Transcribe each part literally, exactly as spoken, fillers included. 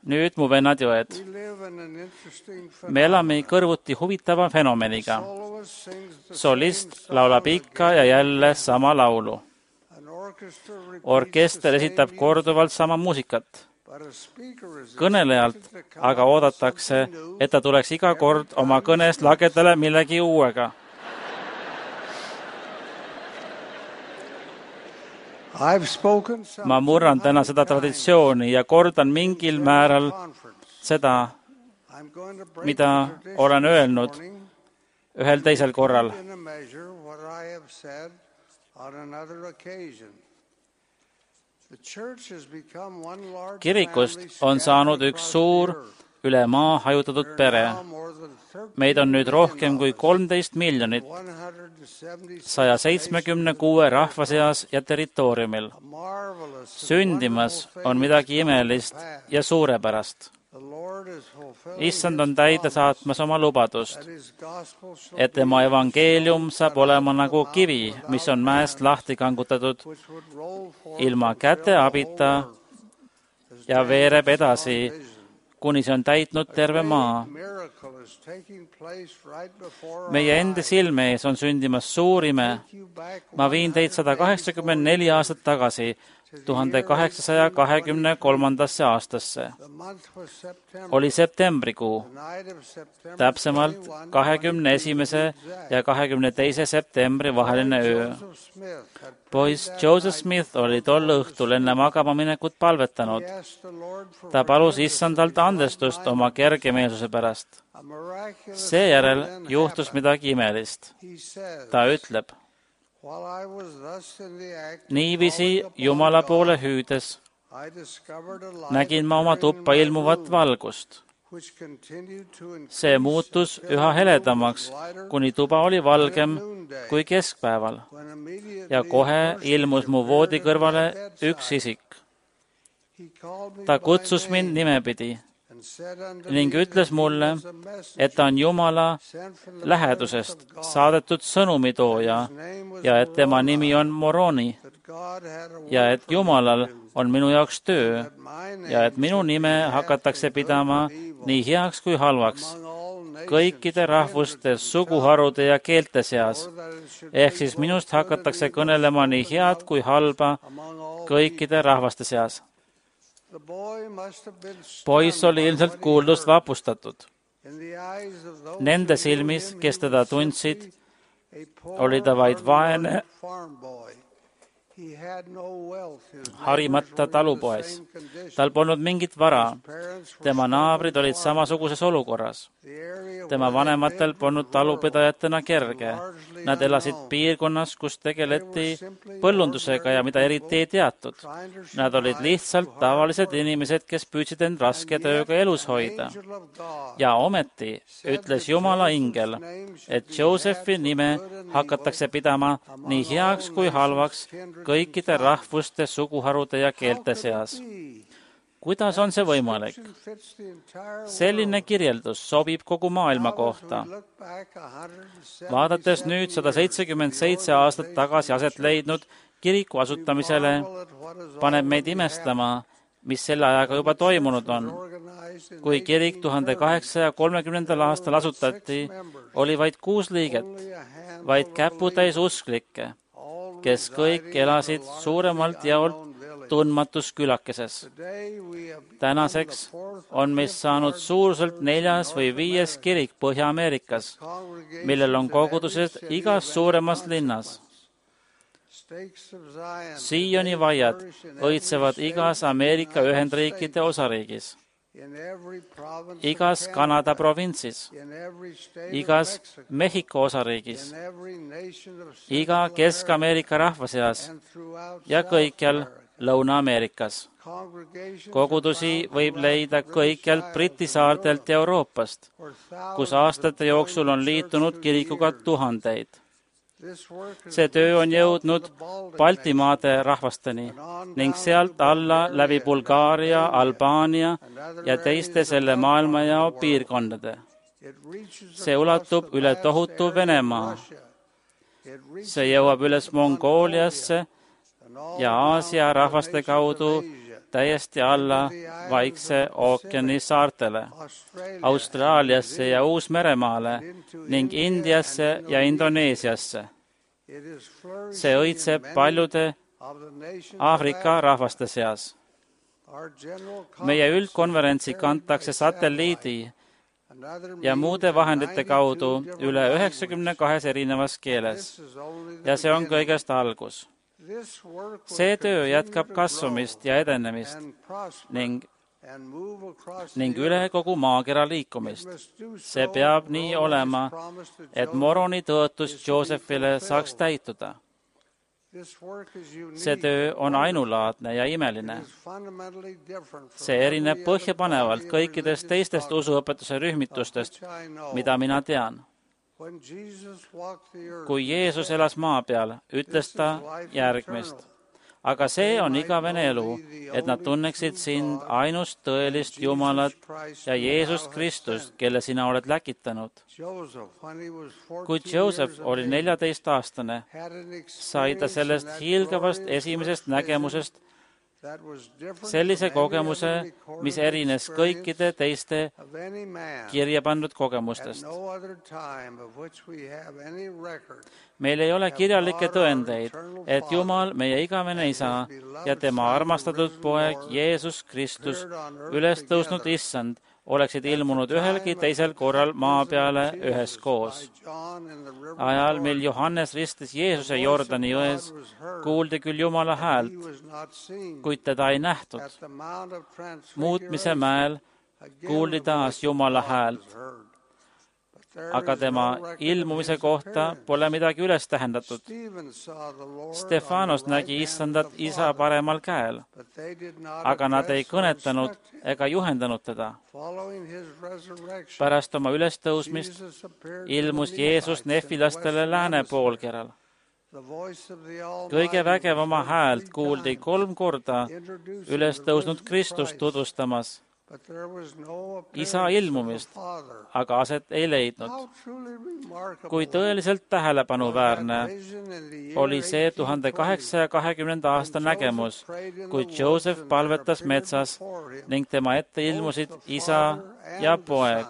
Nüüd, mu vennad ja õed, me elame kõrvuti huvitava fenomeniga. Solist laulab ikka ja jälle sama laulu. Orkester esitab korduvalt sama muusikat. Kõnelejalt aga oodatakse, et ta tuleks iga kord oma kõnest lagedale millegi uuega. Ma murran täna seda traditsiooni ja kordan mingil määral seda, mida olen öelnud ühel teisel korral. Kirikust on saanud üks suur üle maa hajutatud pere. Meid on nüüd rohkem kui kolmteist miljonit saja seitsmekümne kuue rahva seas ja territooriumil. Sündimas on midagi imelist ja suurepärast. Issand on täide saatmas oma lubadust, et tema evangeelium saab olema nagu kivi, mis on mäest lahti kangutatud, ilma käte abita ja veereb edasi, kuni see on täitnud terve maa. Meie endi silme ees on sündimas suur ime. Ma viin teid sada kaheksakümmend neli aastat tagasi, tuhande kaheksasaja kahekümne kolmandasse aastasse. Oli septembrikuu, täpsemalt kahekümne esimese ja kahekümne teise septembri vaheline öö. Poiss Joseph Smith oli tol õhtul enne magama minekut palvetanud. Ta palus issandalt andestust oma kergemeelsuse pärast. Seejärel juhtus midagi imelist. Ta ütleb, niiviisi Jumala poole hüüdes nägin ma oma tuppa ilmuvat valgust. See muutus üha heledamaks, kuni tuba oli valgem kui keskpäeval. Ja kohe ilmus mu voodi kõrvale üks isik. Ta kutsus mind nimepidi ning ütles mulle, et ta on Jumala lähedusest saadetud sõnumitooja ja et tema nimi on Moroni ja et Jumalal on minu jaoks töö ja et minu nime hakatakse pidama nii heaks kui halvaks kõikide rahvuste, suguharude ja keelte seas, ehk siis minust hakatakse kõnelema nii head kui halba kõikide rahvaste seas. Poiss oli ilmselt kuuldust vapustatud. Nende silmis, kes teda tundsid, oli ta vaid vaene, harimata talupoes. Tal polnud mingit vara. Tema naabrid olid samasuguses olukorras. Tema vanematel polnud talupidajatena kerge. Nad elasid piirkonnas, kus tegeleti põllundusega ja mida eriti ei teatud. Nad olid lihtsalt tavalised inimesed, kes püüdsid end raske tööga elus hoida. Ja ometi ütles Jumala ingel, et Josephi nime hakatakse pidama nii heaks kui halvaks kõikide rahvuste, suguharude ja keelte seas. Kuidas on see võimalik? Selline kirjeldus sobib kogu maailma kohta. Vaadates nüüd sada seitsekümmend seitse aastat tagasi aset leidnud kiriku asutamisele, paneb meid imestama, mis selle ajaga juba toimunud on. Kui kirik tuhande kaheksasaja kolmekümnendal aastal asutati, oli vaid kuus liiget, vaid käputäis usklikke, kes kõik elasid suuremalt jaolt tundmatus külakeses. Tänaseks on meist saanud suuruselt neljas või viies kirik Põhja-Ameerikas, millel on kogudused igas suuremas linnas. Sioni vaiad õitsevad igas Ameerika Ühendriikide osariigis, igas Kanada provintsis, igas Mehhiko osariigis, iga Kesk-Ameerika rahva seas ja kõikjal Lõuna-Ameerikas. Kogudusi võib leida kõikjalt Briti saartelt ja Euroopast, kus aastate jooksul on liitunud kirikuga tuhandeid. See töö on jõudnud Baltimaade rahvasteni ning sealt alla läbi Bulgaaria, Albaania ja teiste selle maailmajao piirkondade. See ulatub üle tohutu Venemaa. See jõuab üles Mongooliasse ja Aasia rahvaste kaudu täiesti alla Vaikse ookeani saartele, Austraaliasse ja Uus-Meremaale ning Indiasse ja Indoneesiasse. See õitseb paljude Aafrika rahvaste seas. Meie üldkonverentsi kantakse satelliidi ja muude vahendite kaudu üle üheksakümne kahes erinevas keeles ja see on kõigest algus. See töö jätkab kasvamist ja edenemist ning, ning üle kogu maakera liikumist. See peab nii olema, et Moroni tõotus Josephile saaks täituda. See töö on ainulaadne ja imeline. See erineb põhjapanevalt kõikidest teistest usuõpetuse rühmitustest, mida mina tean. Kui Jeesus elas maa peal, ütles ta järgmist. Aga see on igavene elu, et nad tunneksid sind ainust tõelist Jumalat ja Jeesust Kristust, kelle sina oled läkitanud. Kui Joseph oli neljateistaastane, sai ta sellest hiilgavast esimesest nägemusest sellise kogemuse, mis erines kõikide teiste kirja pandud kogemustest. Meil ei ole kirjalikke tõendeid, et Jumal, meie igavene Isa ja tema armastatud poeg Jeesus Kristus, üles tõusnud issand, oleksid ilmunud ühelgi teisel korral maa peale üheskoos. Ajal, mil Johannes ristis Jeesuse Jordani jões, kuuldi küll Jumala häält, kuid teda ei nähtud. Muutmise mäel kuuldi taas Jumala häält, aga tema ilmumise kohta pole midagi üles tähendatud. Stefanos nägi issandat Isa paremal käel, aga nad ei kõnetanud ega juhendanud teda. Pärast oma ülestõusmist ilmus Jeesus nefilastele lääne poolkeral. Kõige vägevama häält kuuldi kolm korda ülestõusnud Kristust tutvustamas. Isa ilmumist, aga aset ei leidnud. Kui tõeliselt tähelepanuväärne oli see tuhande kaheksasaja kahekümnenda aasta nägemus, kui Joseph palvetas metsas ning tema ette ilmusid isa ja poeg.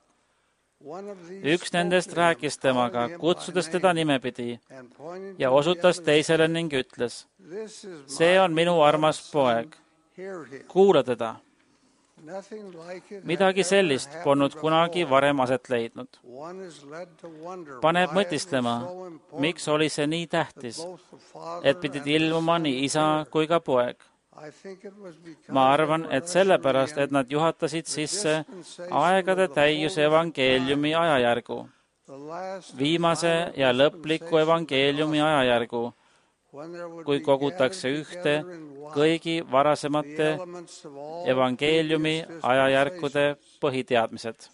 Üks nendest rääkis temaga, kutsudes teda nimepidi ja osutas teisele ning ütles, see on minu armas poeg, kuula teda. Midagi sellist polnud kunagi varem aset leidnud. Paneb mõtisklema, miks oli see nii tähtis, et pidid ilmuma nii isa kui ka poeg. Ma arvan, et sellepärast, et nad juhatasid sisse aegade täiuse evangeeliumi ajajärgu, viimase ja lõpliku evangeeliumi ajajärgu, kui kogutakse ühte kõigi varasemate evangeeliumi ajajärkude põhiteadmised.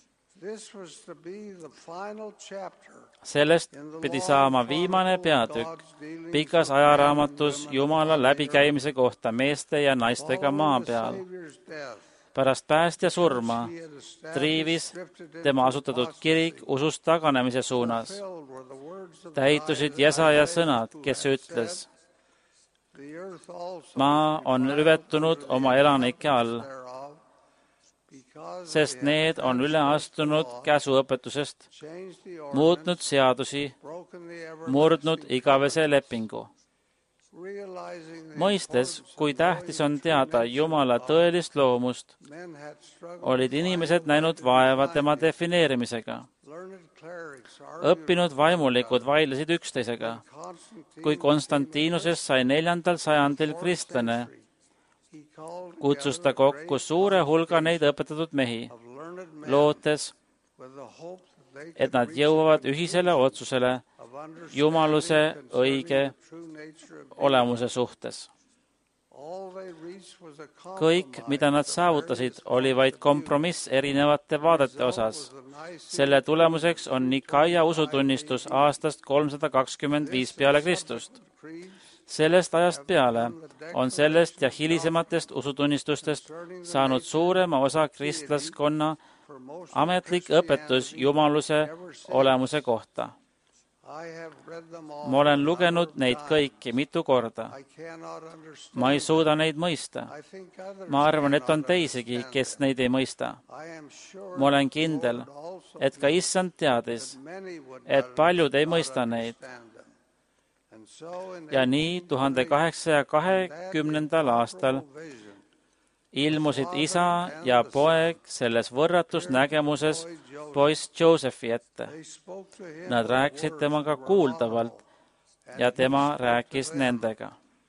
Sellest pidi saama viimane peatükk pikas ajaraamatus Jumala läbikäimise kohta meeste ja naistega maa peal. Pärast päästja surma triivis tema asutatud kirik usust taganemise suunas. Täitusid Jesaja sõnad, kes ütles, maa on rüvetunud oma elanike all, sest need on üle astunud käsuõpetusest, muutnud seadusi, murdnud igavese lepingu. Mõistes, kui tähtis on teada Jumala tõelist loomust, olid inimesed näinud vaeva tema defineerimisega. Õppinud vaimulikud vaidlesid üksteisega. Kui Konstantinusest sai neljandal sajandil kristlane, kutsus ta kokku suure hulga neid õpetatud mehi, lootes, et nad jõuavad ühisele otsusele jumaluse õige olemuse suhtes. Kõik, mida nad saavutasid, oli vaid kompromiss erinevate vaadete osas. Selle tulemuseks on Nikaia usutunnistus aastast kolmsada kakskümmend viis peale Kristust. Sellest ajast peale on sellest ja hilisematest usutunnistustest saanud suurema osa kristlaskonna ametlik õpetus jumaluse olemuse kohta. ma olen lugenud neid kõiki mitu korda. ma ei suuda neid mõista. ma arvan, et on teisigi, kes neid ei mõista. ma olen kindel, et ka Issand teadis, et paljud ei mõista neid. ja nii tuhande kaheksasaja kahekümnendal aastal ilmusid isa ja poeg selles võrratus nägemuses poiss Josephi ette. Nad rääkisid temaga kuuldavalt ja tema rääkis nendega.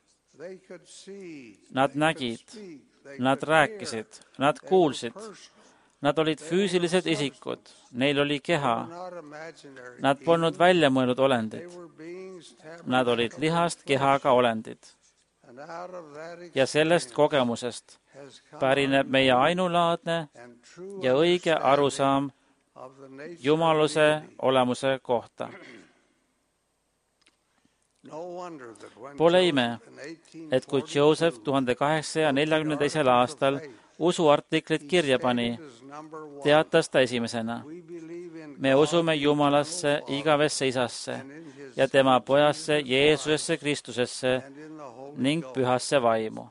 Nad nägid, nad rääkisid, nad kuulsid. Nad olid füüsilised isikud, neil oli keha. Nad polnud välja mõeldud olendid. Nad olid lihast kehaga olendid. Ja sellest kogemusest pärineb meie ainulaadne ja õige arusaam jumaluse olemuse kohta. Pole ime, et kui Joseph tuhande kaheksasaja neljakümne teisel aastal usuartiklit kirja pani, teatas ta esimesena: me usume Jumalasse, igavesse isasse ja tema pojasse Jeesusesse Kristusesse ning pühasse vaimu.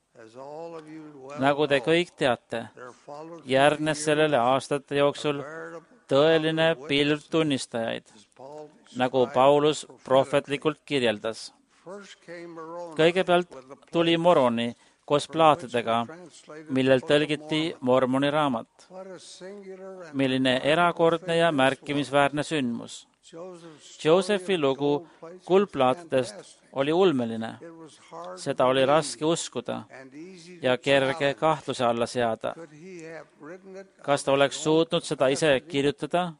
Nagu te kõik teate, järgnes sellele aastate jooksul tõeline pilv tunnistajaid, nagu Paulus prohvetlikult kirjeldas. Kõigepealt tuli Moroni koos plaatidega, millel tõlgiti Mormoni raamat. Milline erakordne ja märkimisväärne sündmus. Josephi lugu kuldplaatidest oli ulmeline. Seda oli raske uskuda ja kerge kahtluse alla seada. Kas ta oleks suutnud seda ise kirjutada?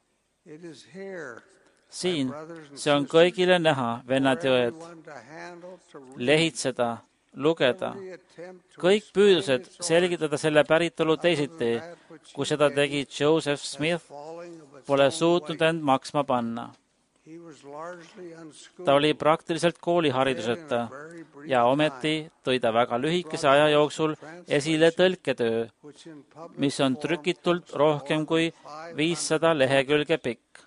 Siin, see on kõigile näha, vennad ja õed, lehitseda, lugeda. Kõik püüdused selgitada selle päritolu teisiti, kui seda tegi Joseph Smith, pole suutnud end maksma panna. Ta oli praktiliselt koolihariduseta ja ometi tõi ta väga lühikese aja jooksul esile tõlketöö, mis on trükitult rohkem kui viissada lehekülge pikk.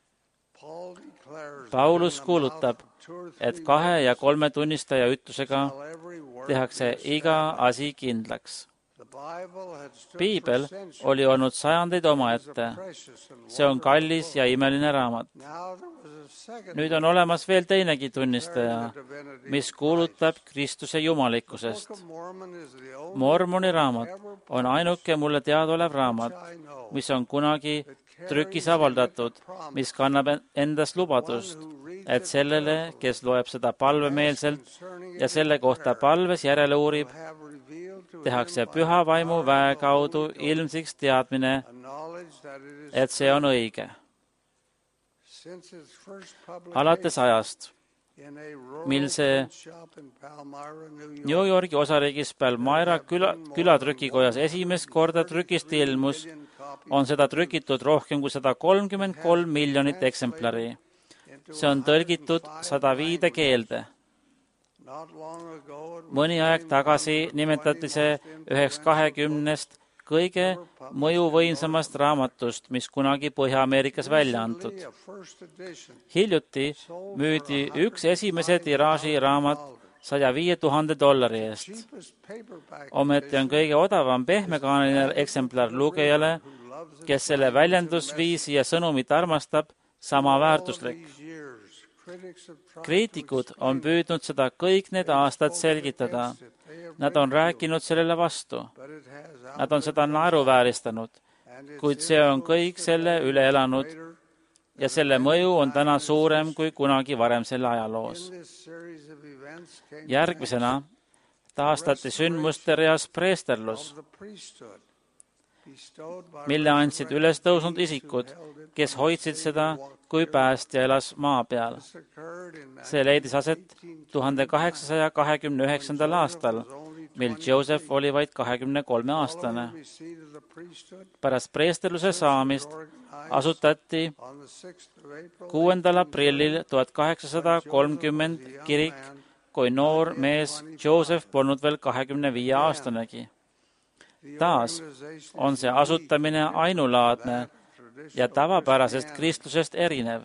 Paulus kuulutab, et kahe ja kolme tunnistaja ütlusega tehakse iga asi kindlaks. Piibel oli olnud sajandeid omaette. See on kallis ja imeline raamat. Nüüd on olemas veel teinegi tunnistaja, mis kuulutab Kristuse jumalikkusest. Mormoni raamat on ainuke mulle teadaolev raamat, mis on kunagi trükis avaldatud, mis kannab endas lubadust, et sellele, kes loeb seda palvemeelselt ja selle kohta palves järele uurib, tehakse püha vaimu väe kaudu ilmsiks teadmine, et see on õige. Alates ajast, mil see New Yorgi osariigis Palmyra küla, külatrükikojas esimest korda trükist ilmus, on seda trükitud rohkem kui sada kolmkümmend kolm miljonit eksemplari. See on tõlgitud sada viide keelde. Mõni aeg tagasi nimetati see üheks kahekümnest kõige mõjuvõimsamast raamatust, mis kunagi Põhja-Ameerikas välja antud. Hiljuti müüdi üks esimese tiraaži raamat saja viie tuhande dollari eest. Ometi on kõige odavam pehmekaaneline eksemplar lugejale, kes selle väljendusviisi ja sõnumit armastab, sama väärtuslik. Kriitikud on püüdnud seda kõik need aastad selgitada. Nad on rääkinud sellele vastu. Nad on seda naeruvääristanud, kuid see on kõik selle üle elanud ja selle mõju on täna suurem kui kunagi varem selle ajaloos. Järgmisena taastati sündmuste reas preesterlus, mille andsid üles tõusnud isikud, kes hoidsid seda, kui päästja elas maa peal. See leidis aset tuhande kaheksasaja kahekümne üheksandal aastal, mil Joseph oli vaid kahekümne kolme aastane. Pärast preesterluse saamist asutati kuuendal aprillil tuhat kaheksasada kolmkümmend kirik, kui noor mees Joseph polnud veel kahekümne viie aastanegi. Taas on see asutamine ainulaadne ja tavapärasest kristlusest erinev.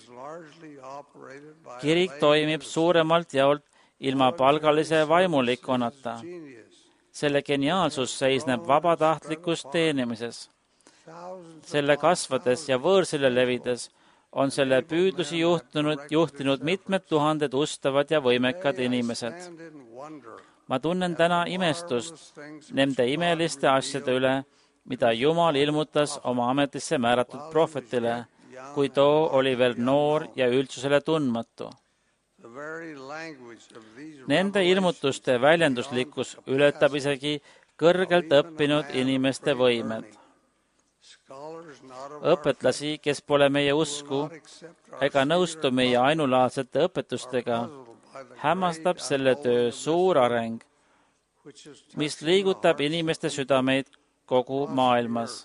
Kirik toimib suuremalt jaolt ilma palgalise vaimulikkonnata. Selle geniaalsus seisneb vabatahtlikus teenimises. Selle kasvades ja võõrsile levides on selle püüdlusi juhtunud, juhtinud mitmed tuhanded ustavad ja võimekad inimesed. Ma tunnen täna imestust nende imeliste asjade üle, mida Jumal ilmutas oma ametisse määratud prohvetile, kui too oli veel noor ja üldsusele tundmatu. Nende ilmutuste väljenduslikkus ületab isegi kõrgelt õppinud inimeste võimed. Õpetlasi, kes pole meie usku ega nõustu meie ainulaadsete õpetustega, hämmastab selle töö suur areng, mis liigutab inimeste südameid kogu maailmas.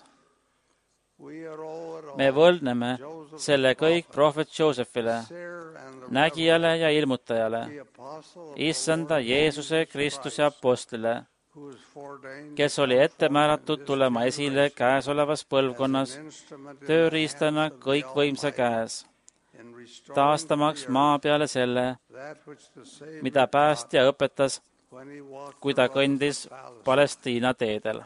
Me võlgneme selle kõik prohvet Josephile, nägijale ja ilmutajale, issanda Jeesuse Kristuse apostlile, kes oli ette määratud tulema esile käesolevas põlvkonnas tööriistana kõikvõimsa käes, taastamaks maa peale selle, mida päästja õpetas, kui ta kõndis Palestiina teedel.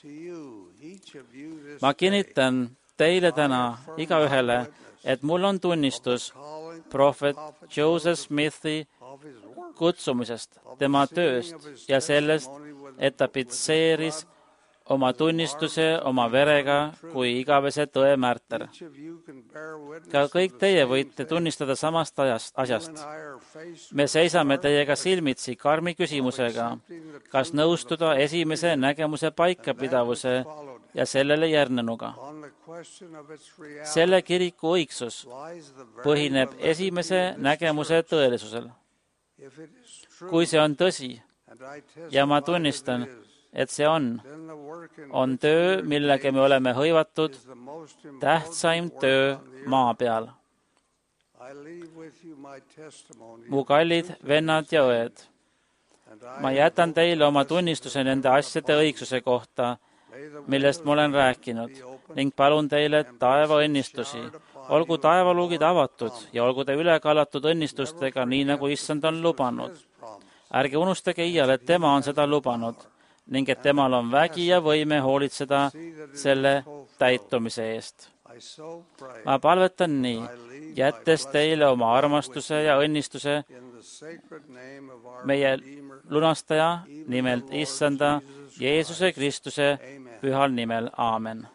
Ma kinnitan teile täna igaühele, et mul on tunnistus prohvet Joseph Smithi kutsumisest, tema tööst ja sellest, et ta pitseeris oma tunnistuse oma verega kui igavese tõe märter. Ka kõik teie võite tunnistada samast ajast, asjast. Me seisame teiega silmitsi karmi küsimusega, kas nõustuda esimese nägemuse paikapidavuse ja sellele järgnenuga. Selle kiriku õigsus põhineb esimese nägemuse tõelisusel. Kui see on tõsi, ja ma tunnistan, et see on, on töö, millega me oleme hõivatud, tähtsaim töö maa peal. Mu kallid vennad ja õed, ma jätan teile oma tunnistuse nende asjade õigsuse kohta, millest ma olen rääkinud, ning palun teile taeva õnnistusi. Olgu taevaluugid avatud ja olgu te üle kallatud õnnistustega, nii nagu issand on lubanud. Ärge unustage iial, et tema on seda lubanud ning et temal on vägi ja võime hoolitseda selle täitumise eest. Ma palvetan nii, jättes teile oma armastuse ja õnnistuse meie lunastaja, nimelt issanda Jeesuse Kristuse pühal nimel. Aamen.